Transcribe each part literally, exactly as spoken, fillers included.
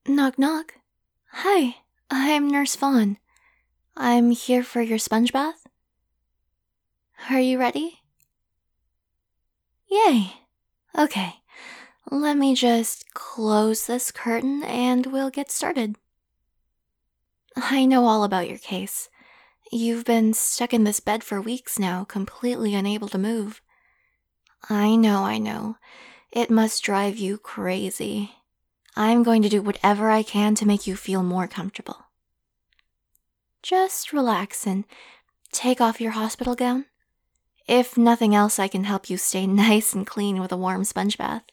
Knock knock. Hi, I'm Nurse Vaughn. I'm here for your sponge bath. Are you ready? Yay. Okay, let me just close this curtain and we'll get started. I know all about your case. You've been stuck in this bed for weeks now, completely unable to move. I know, I know. It must drive you crazy. I'm going to do whatever I can to make you feel more comfortable. Just relax and take off your hospital gown. If nothing else, I can help you stay nice and clean with a warm sponge bath.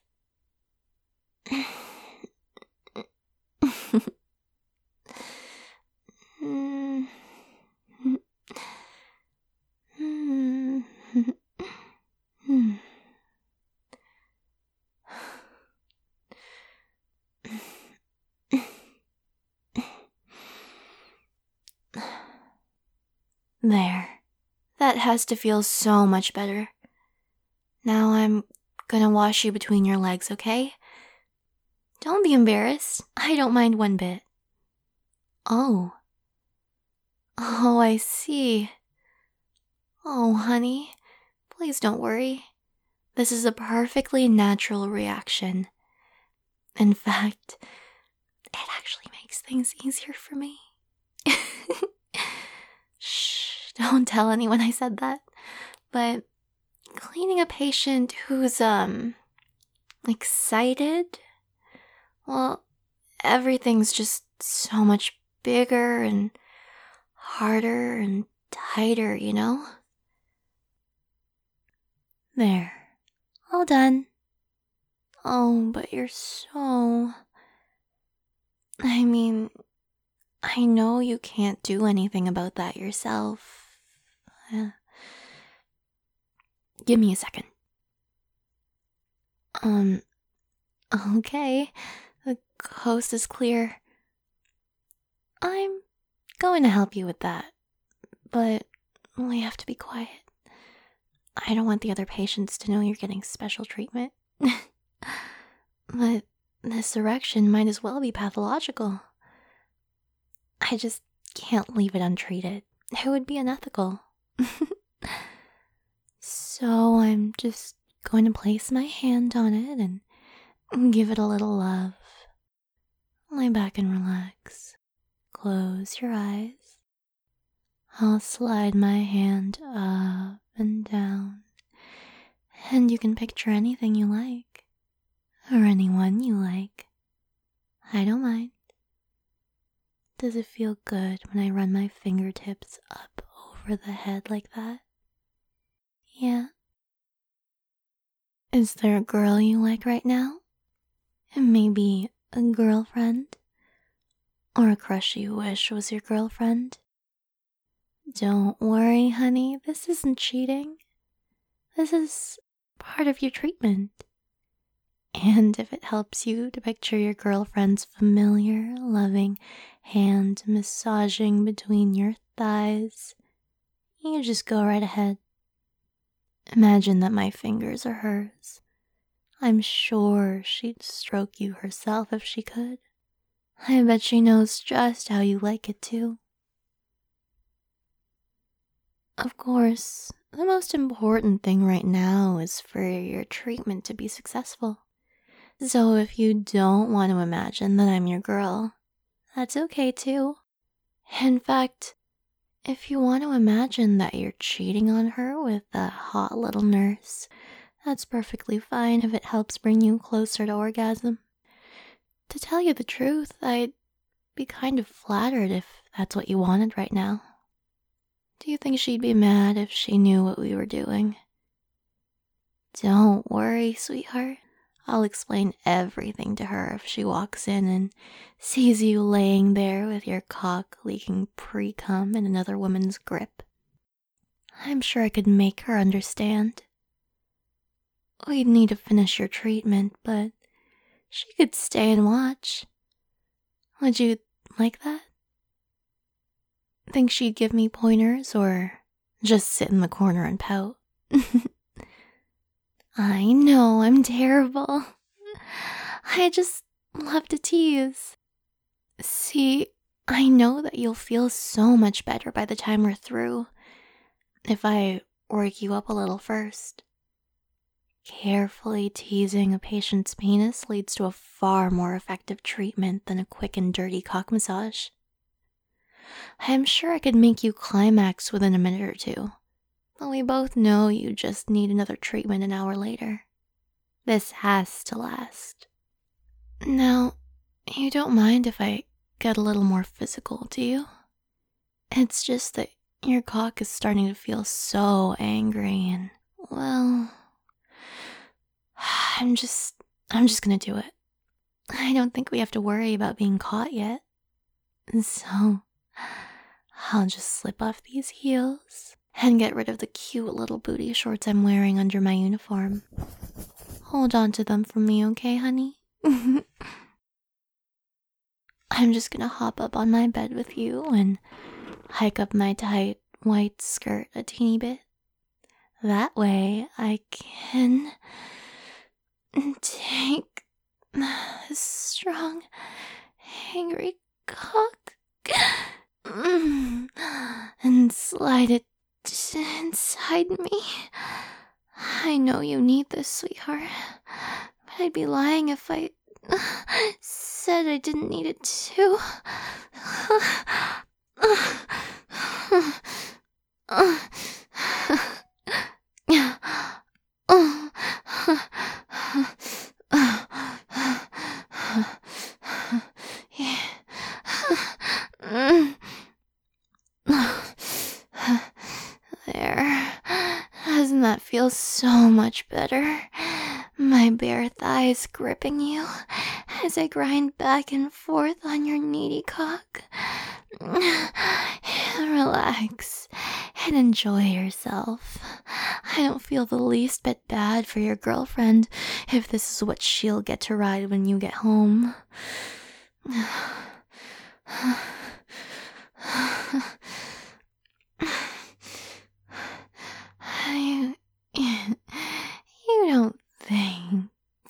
There. That has to feel so much better. Now I'm gonna wash you between your legs, okay? Don't be embarrassed. I don't mind one bit. Oh. Oh, I see. Oh, honey, please don't worry. This is a perfectly natural reaction. In fact, it actually makes things easier for me. Shh, don't tell anyone I said that. But cleaning a patient who's, um, excited, well, everything's just so much bigger and harder and tighter, you know? There. All done. Oh, but you're so... I mean, I know you can't do anything about that yourself. Uh, give me a second. Um, okay. The coast is clear. I'm going to help you with that, but we have to be quiet. I don't want the other patients to know you're getting special treatment. But this erection might as well be pathological. I just can't leave it untreated. It would be unethical. So I'm just going to place my hand on it and give it a little love. Lay back and relax. Close your eyes. I'll slide my hand up and down, and you can picture anything you like, or anyone you like. I don't mind. Does it feel good when I run my fingertips up over the head like that? Yeah? Is there a girl you like right now? And maybe a girlfriend? Or a crush you wish was your girlfriend? Don't worry, honey, this isn't cheating. This is part of your treatment. And if it helps you to picture your girlfriend's familiar, loving hand massaging between your thighs, you just go right ahead. Imagine that my fingers are hers. I'm sure she'd stroke you herself if she could. I bet she knows just how you like it too. Of course, the most important thing right now is for your treatment to be successful. So if you don't want to imagine that I'm your girl, that's okay too. In fact, if you want to imagine that you're cheating on her with that hot little nurse, that's perfectly fine if it helps bring you closer to orgasm. To tell you the truth, I'd be kind of flattered if that's what you wanted right now. Do you think she'd be mad if she knew what we were doing? Don't worry, sweetheart. I'll explain everything to her if she walks in and sees you laying there with your cock leaking pre-cum in another woman's grip. I'm sure I could make her understand. We'd need to finish your treatment, but she could stay and watch. Would you like that? Think she'd give me pointers or just sit in the corner and pout? I know I'm terrible. I just love to tease. See, I know that you'll feel so much better by the time we're through if I work you up a little first. Carefully teasing a patient's penis leads to a far more effective treatment than a quick and dirty cock massage. I'm sure I could make you climax within a minute or two, but we both know you just need another treatment an hour later. This has to last. Now, you don't mind if I get a little more physical, do you? It's just that your cock is starting to feel so angry and, well, I'm just, I'm just gonna do it. I don't think we have to worry about being caught yet. So, I'll just slip off these heels and get rid of the cute little booty shorts I'm wearing under my uniform. Hold on to them for me, okay, honey? I'm just gonna hop up on my bed with you and hike up my tight white skirt a teeny bit. That way I can take this strong, angry cock and slide it inside me. I know you need this, sweetheart, but I'd be lying if I said I didn't need it too. There. Doesn't that feel so much better? My bare thighs gripping you as I grind back and forth on your needy cock. Relax and enjoy yourself. I don't feel the least bit bad for your girlfriend if this is what she'll get to ride when you get home. You, you don't think...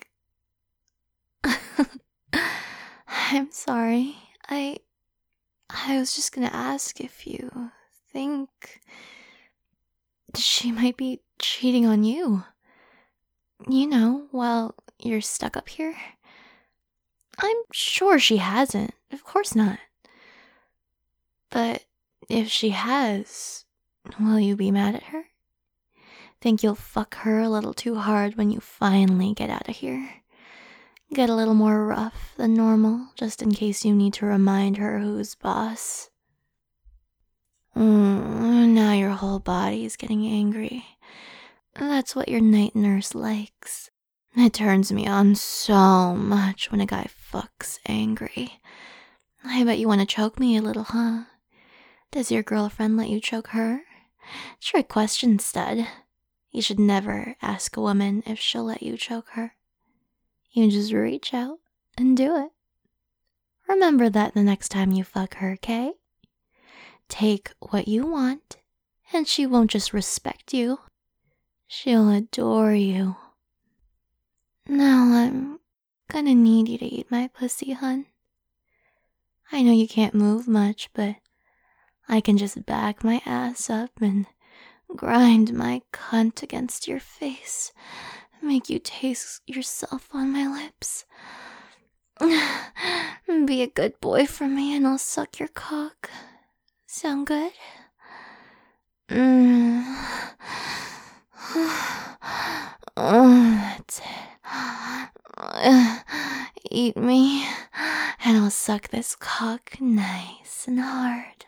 I'm sorry. I... I was just gonna ask if you think she might be cheating on you. You know, while you're stuck up here. I'm sure she hasn't. Of course not. But if she has, will you be mad at her? Think you'll fuck her a little too hard when you finally get out of here? Get a little more rough than normal, just in case you need to remind her who's boss. Mm, now your whole body's getting angry. That's what your night nurse likes. It turns me on so much when a guy fucks angry. I bet you want to choke me a little, huh? Does your girlfriend let you choke her? Trick question, stud. You should never ask a woman if she'll let you choke her. You just reach out and do it. Remember that the next time you fuck her, okay? Take what you want, and she won't just respect you. She'll adore you. Now I'm gonna need you to eat my pussy, hun. I know you can't move much, but I can just back my ass up and grind my cunt against your face, make you taste yourself on my lips. Be a good boy for me and I'll suck your cock. Sound good? Mm. Oh, that's it. Eat me, and I'll suck this cock nice and hard.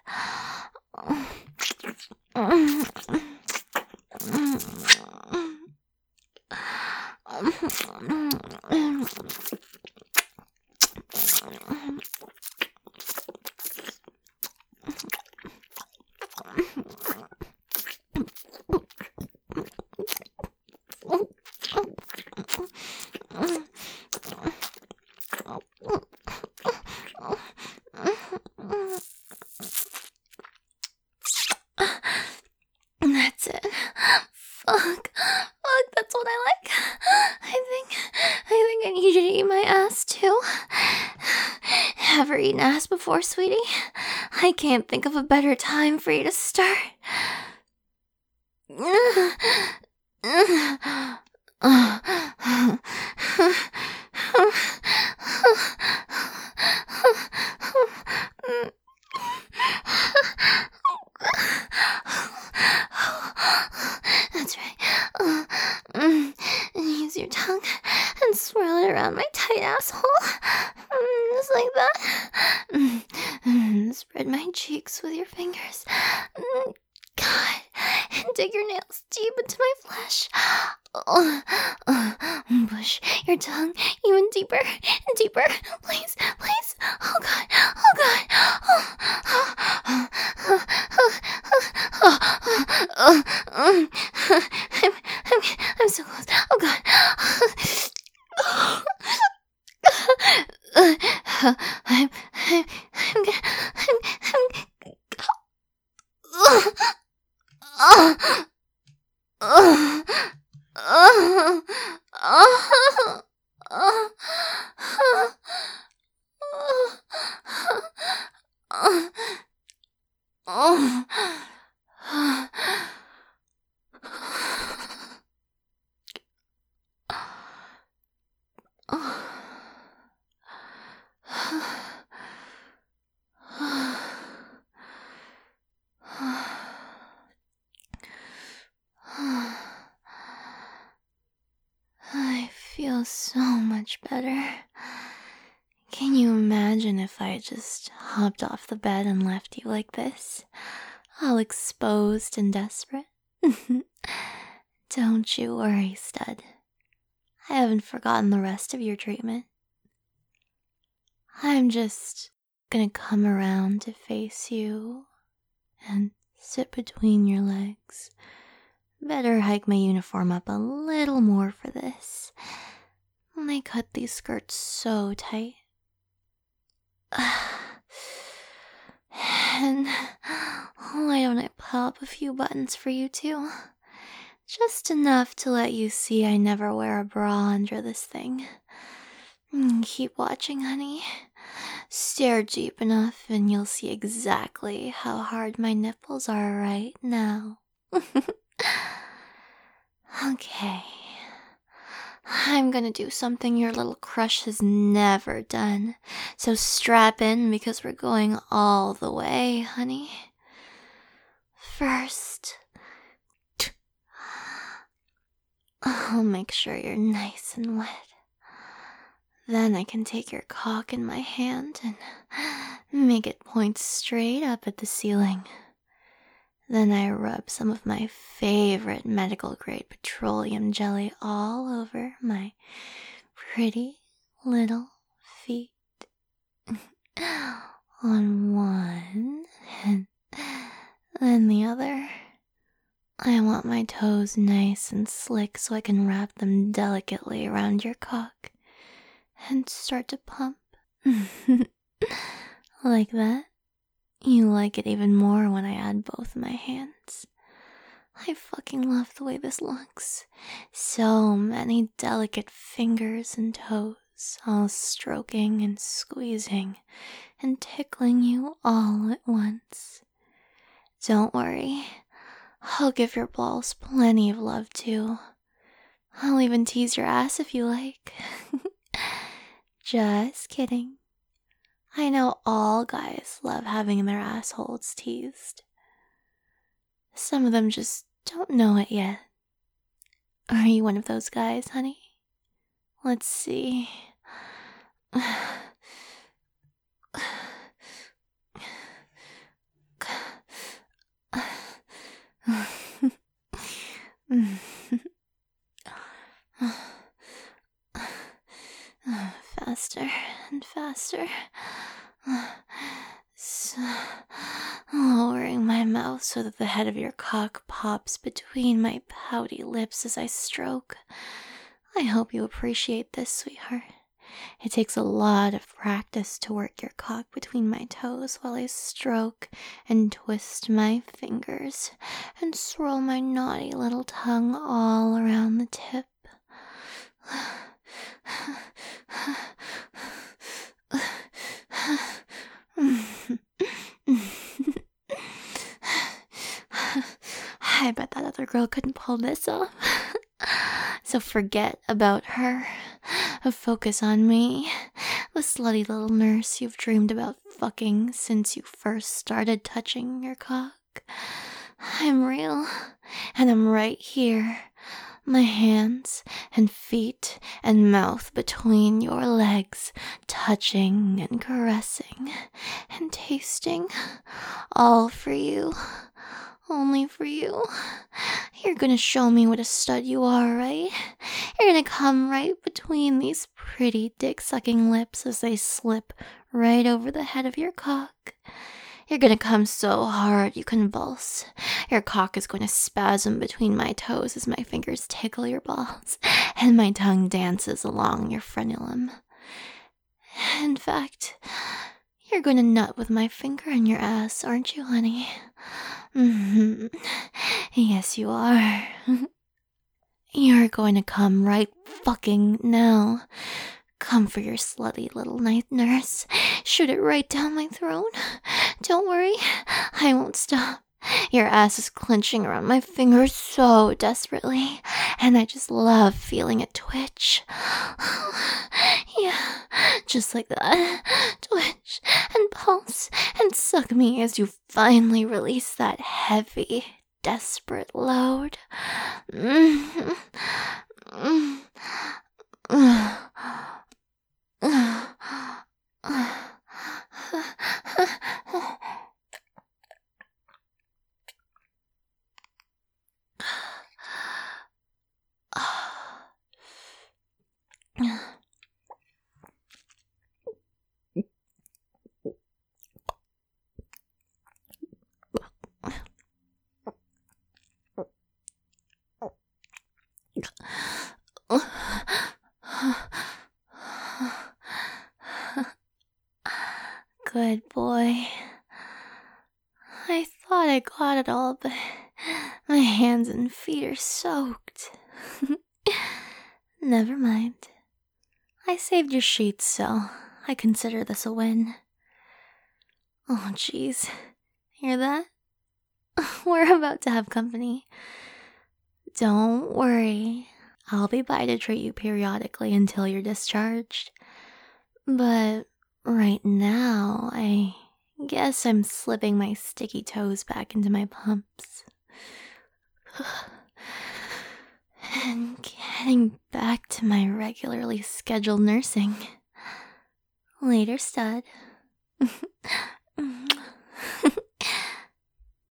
That's it. Fuck. Fuck, that's what I like. I think, I think I need you to eat my ass too. ever eaten ass before, sweetie? I can't think of a better time for you to start. That's right. Uh, mm, use your tongue and swirl it around my tight asshole. Mm, just like that. Mm, mm, spread my cheeks with your fingers. Mm, God. And dig your nails deep into my flesh. Uh, uh, push your tongue even deeper and deeper. Please, please. Oh God. Oh God. Oh, oh, oh, oh, oh, oh, I'm, I'm, I'm so close. Oh God. I'm, I'm, I'm, I'm, I'm, I'm, oh, oh, oh, oh, oh, oh, I feel so much better. Can you imagine if I just hopped off the bed and left you like this, all exposed and desperate? Don't you worry, stud. I haven't forgotten the rest of your treatment. I'm just gonna come around to face you and sit between your legs. Better hike my uniform up a little more for this. They cut these skirts so tight. And why don't I pop a few buttons for you too? Just enough to let you see I never wear a bra under this thing. Keep watching, honey. Stare deep enough and you'll see exactly how hard my nipples are right now. Okay. I'm gonna do something your little crush has never done. So strap in because we're going all the way, honey. First, I'll make sure you're nice and wet. Then I can take your cock in my hand and make it point straight up at the ceiling. Then I rub some of my favorite medical-grade petroleum jelly all over my pretty little feet. On one and then the other. I want my toes nice and slick so I can wrap them delicately around your cock and start to pump. Like that? You like it even more when I add both my hands. I fucking love the way this looks. So many delicate fingers and toes, all stroking and squeezing and tickling you all at once. Don't worry, I'll give your balls plenty of love too. I'll even tease your ass if you like. Just kidding. I know all guys love having their assholes teased. Some of them just don't know it yet. Are you one of those guys, honey? Let's see. Faster and faster. So, lowering my mouth so that the head of your cock pops between my pouty lips as I stroke. I hope you appreciate this, sweetheart. It takes a lot of practice to work your cock between my toes while I stroke and twist my fingers and swirl my naughty little tongue all around the tip. girl couldn't pull this off. So forget about her. Focus on me, the slutty little nurse you've dreamed about fucking since you first started touching your cock. I'm real, and I'm right here. My hands and feet and mouth between your legs, touching and caressing and tasting, all for you. Only for you. You're gonna show me what a stud you are, right? You're gonna come right between these pretty dick-sucking lips as they slip right over the head of your cock. You're gonna come so hard you convulse. Your cock is going to spasm between my toes as my fingers tickle your balls, and my tongue dances along your frenulum. In fact, you're going to nut with my finger in your ass, aren't you, honey? Mm-hmm. Yes, you are. You're going to come right fucking now. Come for your slutty little night nurse. Shoot it right down my throat. Don't worry, I won't stop. Your ass is clenching around my fingers so desperately, and I just love feeling it twitch. Yeah, just like that. Twitch and pulse and suck me as you finally release that heavy, desperate load. Mm-hmm. Mm-hmm. Good boy. I thought I got it all, but my hands and feet are soaked. Never mind. I saved your sheets, so I consider this a win. Oh, jeez. Hear that? We're about to have company. Don't worry. I'll be by to treat you periodically until you're discharged. But right now, I guess I'm slipping my sticky toes back into my pumps. And getting back to my regularly scheduled nursing. Later, stud.